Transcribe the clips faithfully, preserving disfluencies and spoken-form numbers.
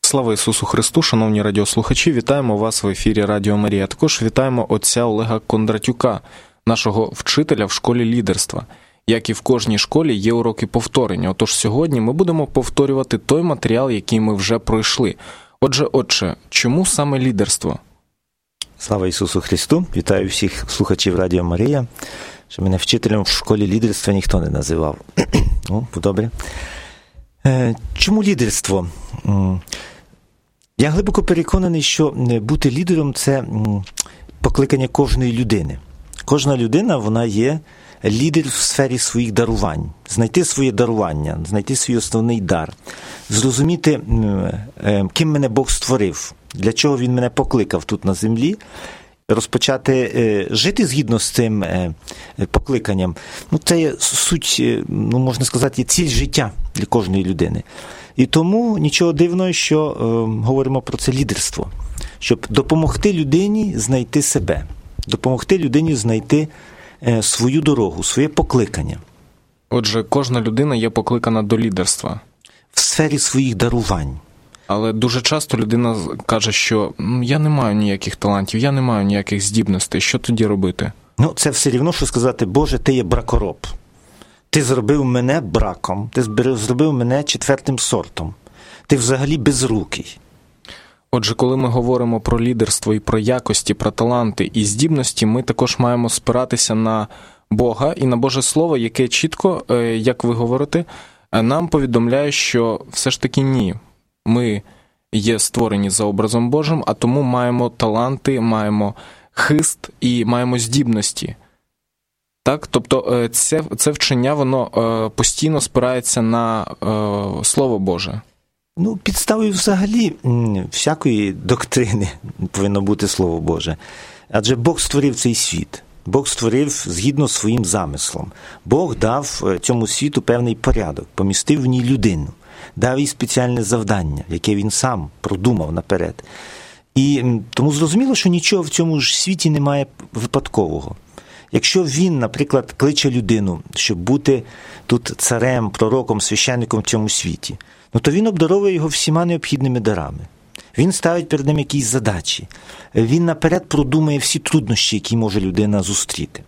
Слава Ісусу Христу, шановні радіослухачі, вітаємо вас в ефірі Радіо Марія. Також вітаємо отця Олега Кондратюка, нашого вчителя в школі лідерства. Як і в кожній школі, є уроки повторення. Отож сьогодні ми будемо повторювати той матеріал, який ми вже пройшли. Отже, отче, чому саме лідерство? Слава Ісусу Христу! Вітаю всіх слухачів Радіо Марія. Що мене вчителем в школі лідерства ніхто не називав. Ну, добре. Чому лідерство? Я глибоко переконаний, що бути лідером – це покликання кожної людини. Кожна людина, вона є лідер в сфері своїх дарувань. Знайти своє дарування, знайти свій основний дар. Зрозуміти, ким мене Бог створив, для чого Він мене покликав тут на землі. Розпочати жити згідно з цим покликанням. Ну, це є суть, ну, можна сказати, є ціль життя для кожної людини. І тому нічого дивного, що е, говоримо про це лідерство. Щоб допомогти людині знайти себе. Допомогти людині знайти е, свою дорогу, своє покликання. Отже, кожна людина є покликана до лідерства. В сфері своїх дарувань. Але дуже часто людина каже, що я не маю ніяких талантів, я не маю ніяких здібностей. Що тоді робити? Ну, це все рівно, що сказати, Боже, ти є бракороб. Ти зробив мене браком, ти зробив мене четвертим сортом. Ти взагалі безрукий. Отже, коли ми говоримо про лідерство і про якості, про таланти і здібності, ми також маємо спиратися на Бога і на Боже Слово, яке чітко, як ви говорите, нам повідомляє, що все ж таки ні. Ми є створені за образом Божим, а тому маємо таланти, маємо хист і маємо здібності. Так? Тобто це, це вчення, воно постійно спирається на е, Слово Боже. Ну, підставою взагалі всякої доктрини повинно бути Слово Боже. Адже Бог створив цей світ. Бог створив згідно своїм замислом. Бог дав цьому світу певний порядок, помістив в ній людину. Дав їй спеціальне завдання, яке він сам продумав наперед. І тому зрозуміло, що нічого в цьому ж світі немає випадкового. Якщо він, наприклад, кличе людину, щоб бути тут царем, пророком, священником в цьому світі, ну то він обдаровує його всіма необхідними дарами. Він ставить перед ним якісь задачі. Він наперед продумує всі труднощі, які може людина зустріти.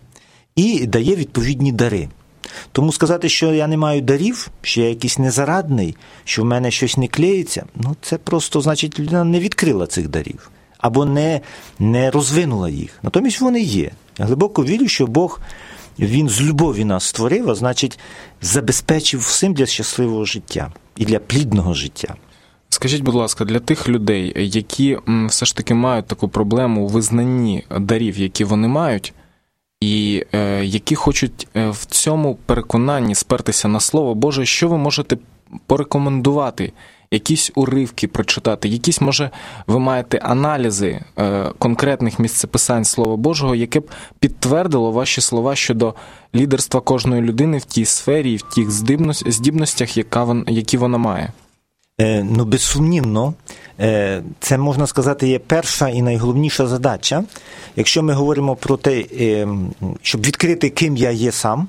І дає відповідні дари. Тому сказати, що я не маю дарів, що я якийсь незарадний, що в мене щось не клеїться, ну це просто, значить, людина не відкрила цих дарів. Або не, не розвинула їх. Натомість вони є. Я глибоко вірю, що Бог, Він з любові нас створив, а значить, забезпечив всім для щасливого життя і для плідного життя. Скажіть, будь ласка, для тих людей, які все ж таки мають таку проблему у визнанні дарів, які вони мають, і е, які хочуть в цьому переконанні спертися на Слово Боже, що ви можете порекомендувати? Якісь уривки прочитати, якісь, може, ви маєте аналізи е, конкретних місцеписань Слова Божого, яке б підтвердило ваші слова щодо лідерства кожної людини в тій сфері і в тих здібностях, яка вон, які вона має? Е, ну, безсумнівно, е, це, можна сказати, є перша і найголовніша задача. Якщо ми говоримо про те, е, щоб відкрити, ким я є сам,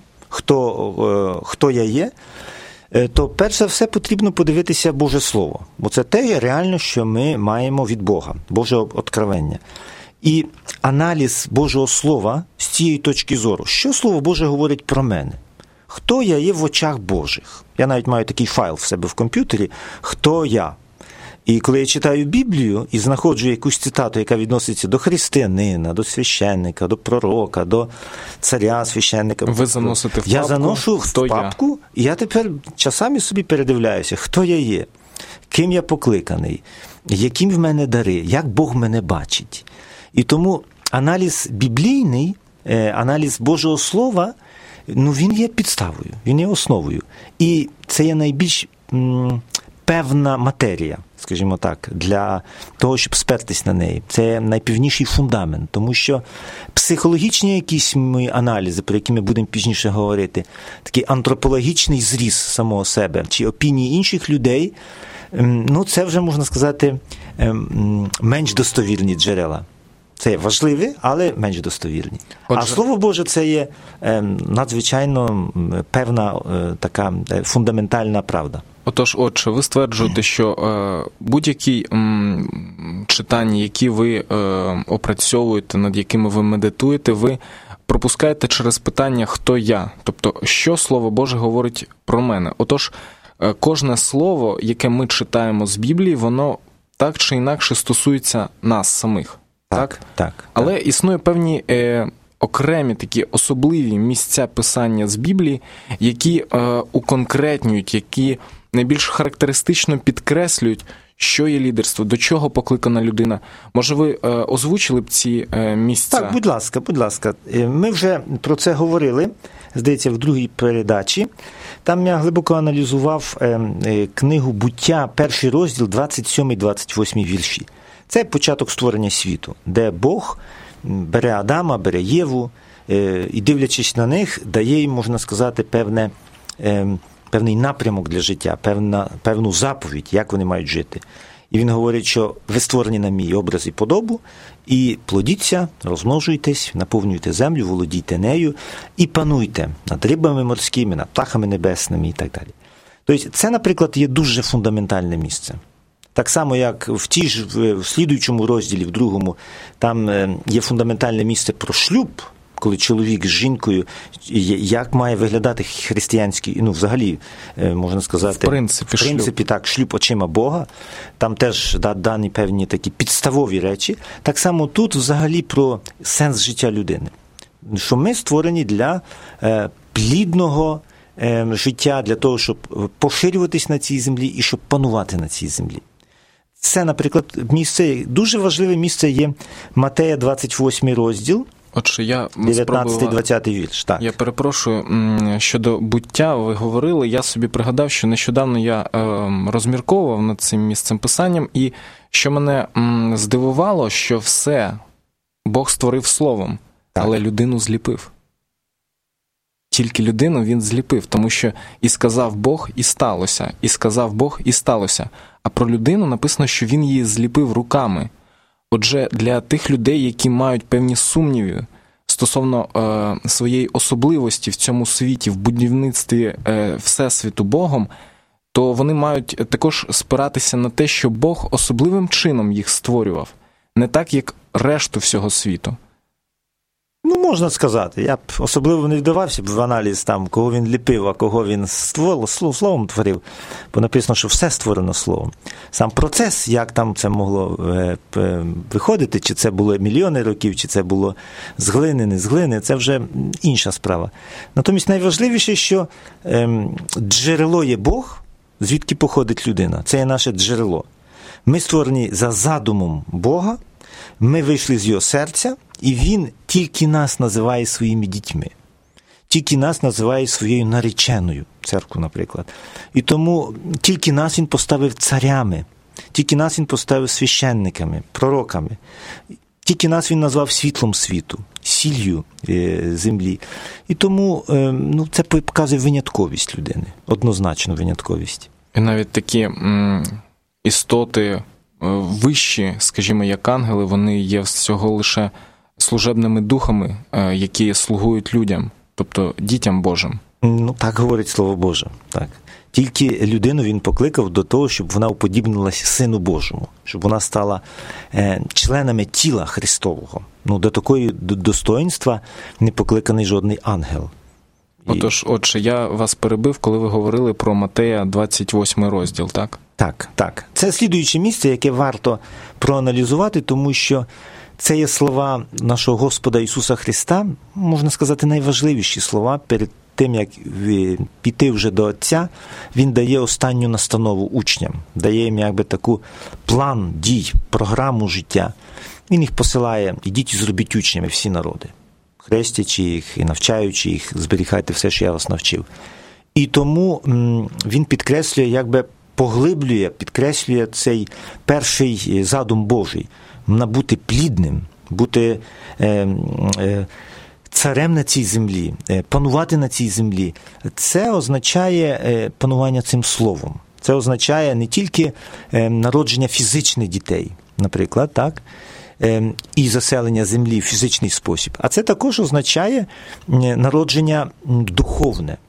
хто, е, хто я є, то перш за все потрібно подивитися Боже Слово. Бо це те реально, що ми маємо від Бога, Божого откровення. І аналіз Божого Слова з цієї точки зору. Що Слово Боже говорить про мене? Хто я є в очах Божих? Я навіть маю такий файл в себе в комп'ютері. Хто я? І коли я читаю Біблію і знаходжу якусь цитату, яка відноситься до християнина, до священника, до пророка, до царя, священника. Ви заносите в папку, я заношу хто в папку, я? І я тепер часами собі передивляюся, хто я є, ким я покликаний, яким в мене дари, як Бог мене бачить. І тому аналіз біблійний, аналіз Божого Слова, ну він є підставою, він є основою. І це є найбільш м, певна матерія, скажімо так, для того, щоб спертись на неї. Це найпевніший фундамент, тому що психологічні якісь мої аналізи, про які ми будемо пізніше говорити, такий антропологічний зріз самого себе, чи опінії інших людей, ну це вже, можна сказати, менш достовірні джерела. Це важливі, але менш достовірні. Отже... А Слово Боже – це є надзвичайно певна така фундаментальна правда. Отож, отче, ви стверджуєте, що е, будь-які м, читання, які ви е, опрацьовуєте, над якими ви медитуєте, ви пропускаєте через питання «хто я?», тобто, що Слово Боже говорить про мене. Отож, е, кожне слово, яке ми читаємо з Біблії, воно так чи інакше стосується нас самих. Так? Так, так. Але так. існує певні е, окремі такі особливі місця писання з Біблії, які е, уконкретнюють, які найбільш характеристично підкреслюють, що є лідерство, до чого покликана людина. Може, ви е, озвучили б ці е, місця? Так, будь ласка, будь ласка. Ми вже про це говорили, здається, в другій передачі. Там я глибоко аналізував е, е, книгу «Буття», перший розділ, двадцять сьомий двадцять восьмий вірші. Це початок створення світу, де Бог бере Адама, бере Єву, е, і, дивлячись на них, дає їм, можна сказати, певне... Е, певний напрямок для життя, певна, певну заповідь, як вони мають жити. І він говорить, що ви створені на мій образ і подобу, і плодіться, розмножуйтесь, наповнюйте землю, володійте нею, і пануйте над рибами морськими, над птахами небесними і так далі. Тобто це, наприклад, є дуже фундаментальне місце. Так само, як в ті ж, в слідуючому розділі, в другому, там є фундаментальне місце про шлюб, коли чоловік з жінкою, як має виглядати християнський, ну, взагалі, можна сказати, в принципі, в принципі шлюб. так, шлюб очима Бога, там теж да, дані певні такі підставові речі. Так само тут взагалі про сенс життя людини. Що ми створені для е, плідного е, життя, для того, щоб поширюватись на цій землі і щоб панувати на цій землі. Це, наприклад, місце, дуже важливе місце є Матея двадцять восьмий розділ, Отже, я дев'ятнадцятий двадцятий вірш, так. Я перепрошую, щодо буття ви говорили, я собі пригадав, що нещодавно я розмірковував над цим місцем писанням, і що мене здивувало, що все Бог створив словом, так. Але людину зліпив. Тільки людину він зліпив, тому що і сказав Бог, і сталося, і сказав Бог, і сталося. А про людину написано, що він її зліпив руками. Отже, для тих людей, які мають певні сумніви стосовно е, своєї особливості в цьому світі, в будівництві е, Всесвіту Богом, то вони мають також спиратися на те, що Бог особливим чином їх створював, не так, як решту всього світу. Ну, можна сказати. Я б особливо не вдавався б в аналіз, там, кого він ліпив, а кого він створив, словом творив. Бо написано, що все створено словом. Сам процес, як там це могло е, е, виходити, чи це було мільйони років, чи це було з глини, не з глини, це вже інша справа. Натомість найважливіше, що е, джерело є Бог, звідки походить людина. Це є наше джерело. Ми створені за задумом Бога, ми вийшли з його серця, і він тільки нас називає своїми дітьми. Тільки нас називає своєю нареченою, церкву, наприклад. І тому тільки нас він поставив царями, тільки нас він поставив священниками, пророками. Тільки нас він назвав світлом світу, сіллю землі. І тому ну, це показує винятковість людини, однозначно винятковість. І навіть такі м, істоти вищі, скажімо, як ангели, вони є всього лише служебними духами, які слугують людям, тобто дітям Божим. Ну, так говорить Слово Боже, так. Тільки людину він покликав до того, щоб вона уподібнилася Сину Божому, щоб вона стала е, членами тіла Христового. Ну, до такої достоїнства не покликаний жодний ангел. Отож, отже, я вас перебив, коли ви говорили про Матея двадцять восьмий розділ, так? Так, так. Це слідуюче місце, яке варто проаналізувати, тому що це є слова нашого Господа Ісуса Христа, можна сказати, найважливіші слова. Перед тим, як піти вже до Отця, Він дає останню настанову учням, дає їм якби таку план дій, програму життя. Він їх посилає: ідіть і зробіть учнями всі народи, хрестячи їх і навчаючи їх, зберігайте все, що я вас навчив. І тому він підкреслює, якби поглиблює, підкреслює цей перший задум Божий. Бути плідним, бути е, е, царем на цій землі, е, панувати на цій землі. Це означає е, панування цим словом. Це означає не тільки е, народження фізичних дітей, наприклад, так, е, і заселення землі в фізичний спосіб, а це також означає народження духовне.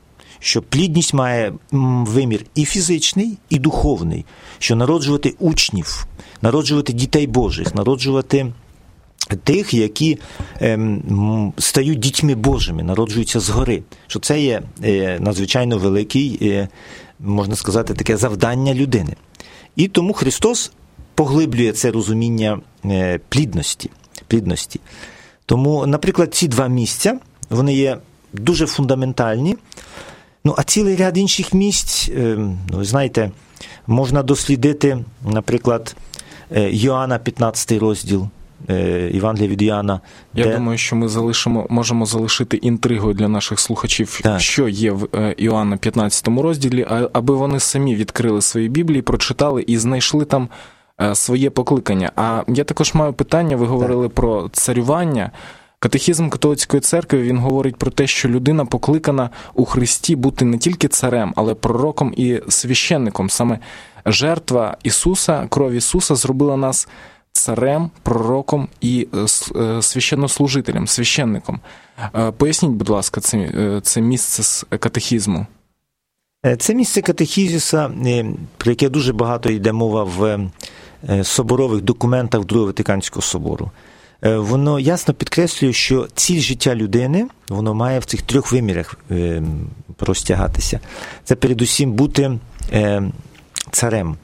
що плідність має вимір і фізичний, і духовний, що народжувати учнів, народжувати дітей Божих, народжувати тих, які ем, стають дітьми Божими, народжуються згори, що це є е, надзвичайно великий, е, можна сказати, таке завдання людини. І тому Христос поглиблює це розуміння е, плідності, плідності. Тому, наприклад, ці два місця, вони є дуже фундаментальні. Ну, а цілий ряд інших місць, е, ну, ви знаєте, можна дослідити, наприклад, е, Йоанна п'ятнадцятий розділ, Євангелія від Іоанна. Я де... думаю, що ми залишимо, можемо залишити інтригою для наших слухачів, так. що є в Іоанна п'ятнадцятому розділі, аби вони самі відкрили свої Біблії, прочитали і знайшли там своє покликання. А я також маю питання, ви говорили так. про царювання. Катехізм католицької церкви, він говорить про те, що людина покликана у Христі бути не тільки царем, але пророком і священником. Саме жертва Ісуса, кров Ісуса зробила нас царем, пророком і священнослужителем, священником. Поясніть, будь ласка, це, це місце з катехізму. Це місце катехізіса, про яке дуже багато йде мова в соборових документах Другого Ватиканського собору. Воно ясно підкреслює, що ціль життя людини, воно має в цих трьох вимірах розтягатися. Це передусім бути царем,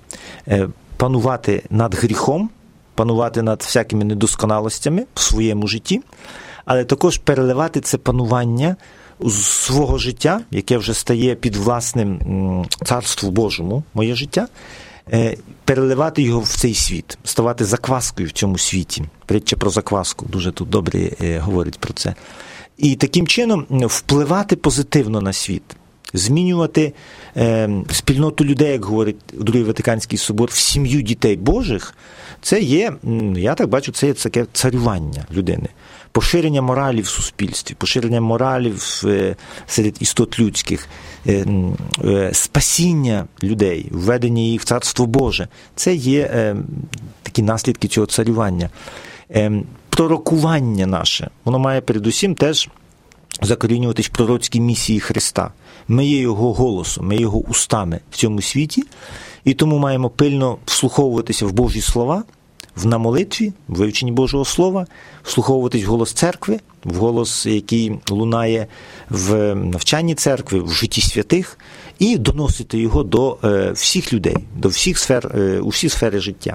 панувати над гріхом, панувати над всякими недосконалостями в своєму житті, але також переливати це панування з свого життя, яке вже стає під власним царству Божому, моє життя, переливати його в цей світ, ставати закваскою в цьому світі. Притча про закваску дуже тут добре говорить про це. І таким чином впливати позитивно на світ, змінювати е, спільноту людей, як говорить Другий Ватиканський собор, в сім'ю дітей Божих, це є, я так бачу, це є таке царювання людини. Поширення моралі в суспільстві, поширення моралі в, е, серед істот людських, е, е, спасіння людей, введення їх в Царство Боже. Це є е, такі наслідки цього царювання. Е, пророкування наше, воно має передусім теж закорінюватись в пророцькій місії Христа. Ми є Його голосом, ми є Його устами в цьому світі, і тому маємо пильно вслуховуватися в Божі слова, в на молитві, в вивченні Божого Слова, вслуховуватись в голос церкви, в голос, який лунає в навчанні церкви, в житті святих, і доносити його до е, всіх людей, до всіх сфер, е, у всі сфери життя.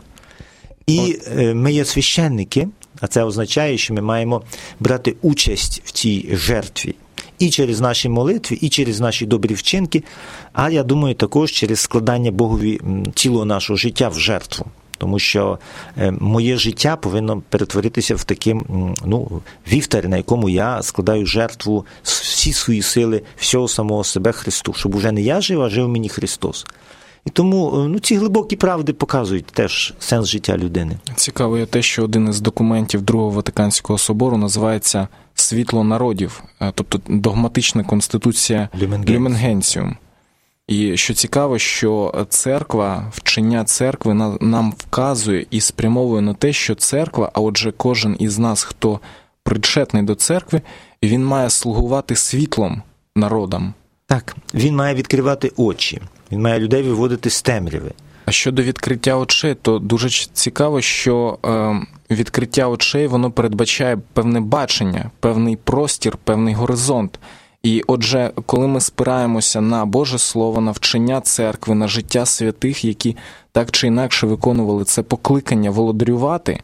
І е, ми є священники, а це означає, що ми маємо брати участь в цій жертві. І через наші молитви, і через наші добрі вчинки, а я думаю, також через складання Богові цілого нашого життя в жертву. Тому що моє життя повинно перетворитися в такий, ну, вівтар, на якому я складаю жертву всі свої сили, всього самого себе Христу, щоб уже не я жив, а жив мені Христос. І тому, ну, ці глибокі правди показують теж сенс життя людини. Цікаво є те, що один із документів Другого Ватиканського собору називається «Світло народів», тобто догматична конституція Люмен Генціум. І що цікаво, що церква, вчення церкви нам вказує і спрямовує на те, що церква, а отже кожен із нас, хто причетний до церкви, він має слугувати світлом народам. Так, він має відкривати очі, він має людей виводити з темряви. А щодо відкриття очей, то дуже цікаво, що е, відкриття очей, воно передбачає певне бачення, певний простір, певний горизонт. І отже, коли ми спираємося на Боже Слово, на вчення церкви, на життя святих, які так чи інакше виконували це покликання володарювати,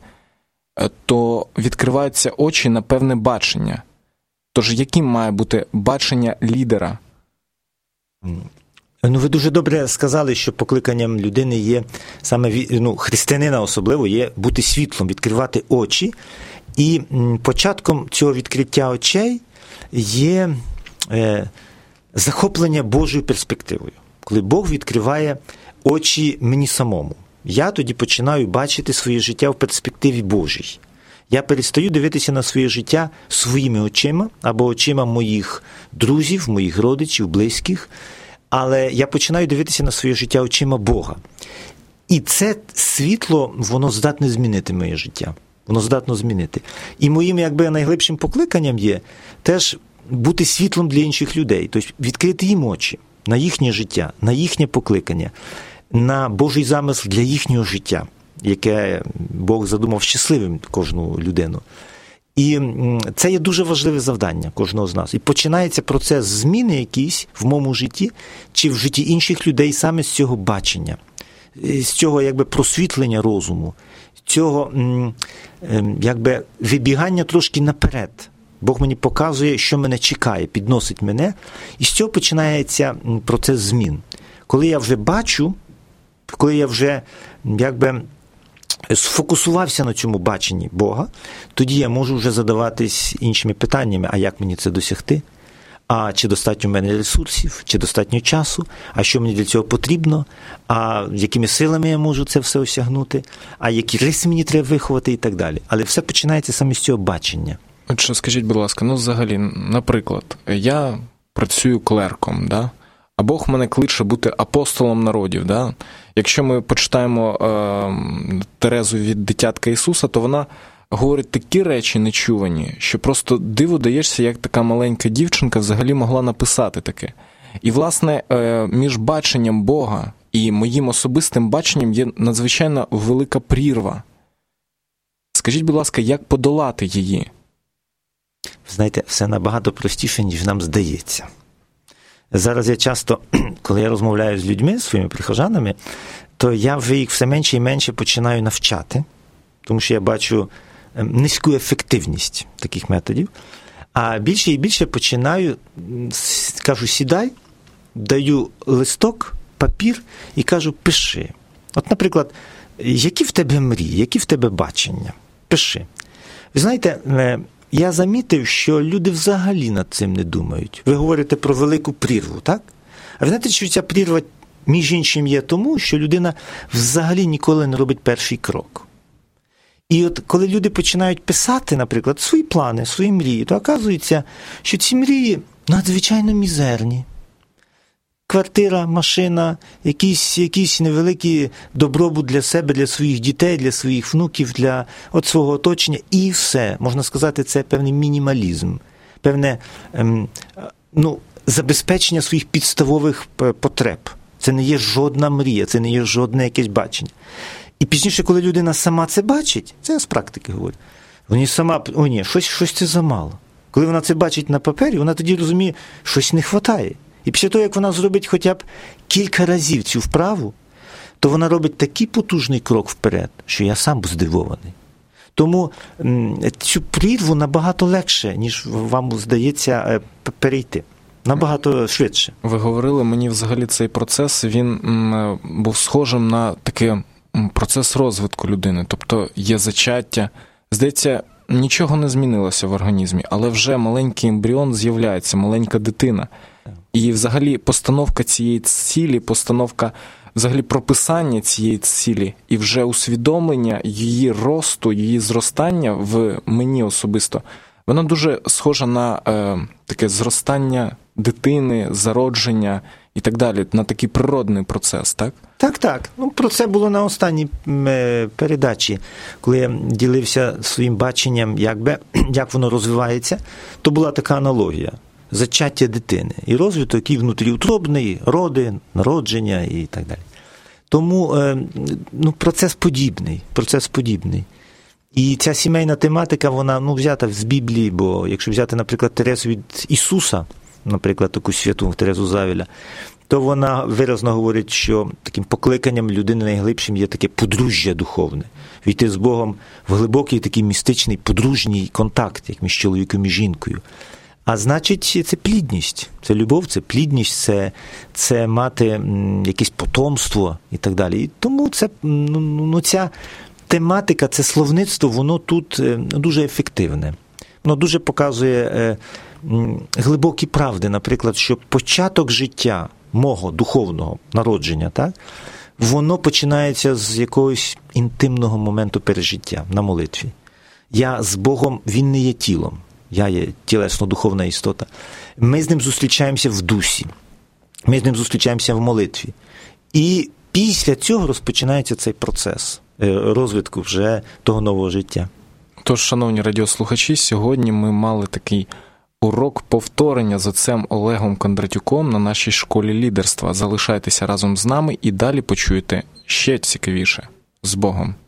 то відкриваються очі на певне бачення. Тож яким має бути бачення лідера? Ну, ви дуже добре сказали, що покликанням людини є, саме, ну, християнина особливо, є бути світлом, відкривати очі. І початком цього відкриття очей є е, захоплення Божою перспективою. Коли Бог відкриває очі мені самому, я тоді починаю бачити своє життя в перспективі Божій. Я перестаю дивитися на своє життя своїми очима або очима моїх друзів, моїх родичів, близьких, але я починаю дивитися на своє життя очима Бога. І це світло, воно здатне змінити моє життя. Воно здатно змінити. І моїм, якби, найглибшим покликанням є теж бути світлом для інших людей, тобто відкрити їм очі на їхнє життя, на їхнє покликання, на Божий замисел для їхнього життя, яке Бог задумав щасливим кожну людину. І це є дуже важливе завдання кожного з нас. І починається процес зміни якийсь в моєму житті чи в житті інших людей саме з цього бачення, з цього якби просвітлення розуму, цього якби вибігання трошки наперед. Бог мені показує, що мене чекає, підносить мене, і з цього починається процес змін. Коли я вже бачу, коли я вже якби сфокусувався на цьому баченні Бога, тоді я можу вже задаватись іншими питаннями, а як мені це досягти? А чи достатньо в мене ресурсів, чи достатньо часу, а що мені для цього потрібно, а якими силами я можу це все осягнути, а які риси мені треба виховати і так далі. Але все починається саме з цього бачення. От що, скажіть, будь ласка, ну взагалі, наприклад, я працюю клерком, да? А Бог мене кличе бути апостолом народів. Да? Якщо ми почитаємо е, Терезу від дитятка Ісуса, то вона говорить такі речі нечувані, що просто диву даєшся, як така маленька дівчинка взагалі могла написати таке. І, власне, е, між баченням Бога і моїм особистим баченням є надзвичайно велика прірва. Скажіть, будь ласка, як подолати її? Знаєте, все набагато простіше, ніж нам здається. Зараз я часто, коли я розмовляю з людьми, з своїми прихожанами, то я вже їх все менше і менше починаю навчати, тому що я бачу низьку ефективність таких методів, а більше і більше починаю, кажу, сідай, даю листок, папір і кажу, пиши. От, наприклад, які в тебе мрії, які в тебе бачення? Пиши. Ви знаєте, я замітив, що люди взагалі над цим не думають. Ви говорите про велику прірву, так? А ви знаєте, що ця прірва, між іншим, є тому, що людина взагалі ніколи не робить перший крок. І от коли люди починають писати, наприклад, свої плани, свої мрії, то оказується, що ці мрії надзвичайно мізерні. Квартира, машина, якийсь, якийсь невеликий добробут для себе, для своїх дітей, для своїх внуків, для от свого оточення. І все. Можна сказати, це певний мінімалізм, певне ем, ну, забезпечення своїх підставових потреб. Це не є жодна мрія, це не є жодне якесь бачення. І пізніше, коли людина сама це бачить, це я з практики говорю, вона сама, о ні, щось, щось це замало. Коли вона це бачить на папері, вона тоді розуміє, щось не вистачає. І після того, як вона зробить хоча б кілька разів цю вправу, то вона робить такий потужний крок вперед, що я сам був здивований. Тому цю прірву набагато легше, ніж вам здається, перейти. Набагато швидше. Ви говорили, мені взагалі цей процес, він був схожим на такий процес розвитку людини. Тобто є зачаття. Здається, нічого не змінилося в організмі, але вже маленький ембріон з'являється, маленька дитина. І взагалі постановка цієї цілі, постановка взагалі прописання цієї цілі і вже усвідомлення її росту, її зростання в мені особисто, вона дуже схожа на е, таке зростання дитини, зародження і так далі, на такий природний процес, так? Так, так. Ну, про це було на останній передачі, коли я ділився своїм баченням, якби, як воно розвивається, то була така аналогія. Зачаття дитини. І розвиток, і внутріутробний, роди, народження і так далі. Тому ну, процес подібний. Процес подібний. І ця сімейна тематика, вона ну, взята з Біблії, бо якщо взяти, наприклад, Терезу від Ісуса, наприклад, таку святу Терезу з Авіля, то вона виразно говорить, що таким покликанням людини найглибшим є таке подружжя духовне. Війти з Богом в глибокий такий містичний подружній контакт, як між чоловіком і жінкою. А значить, це плідність, це любов, це плідність, це, це мати м, якесь потомство і так далі. І тому це, ну, ну, ця тематика, це словництво, воно тут е, дуже ефективне. Воно дуже показує е, м, глибокі правди, наприклад, що початок життя мого духовного народження, так, воно починається з якогось інтимного моменту пережиття на молитві. Я з Богом, він не є тілом. Я є тілесно-духовна істота. Ми з ним зустрічаємося в дусі. Ми з ним зустрічаємося в молитві. І після цього розпочинається цей процес розвитку вже того нового життя. Тож, шановні радіослухачі, сьогодні ми мали такий урок повторення з отцем Олегом Кондратюком на нашій школі лідерства. Залишайтеся разом з нами і далі почуєте ще цікавіше. З Богом!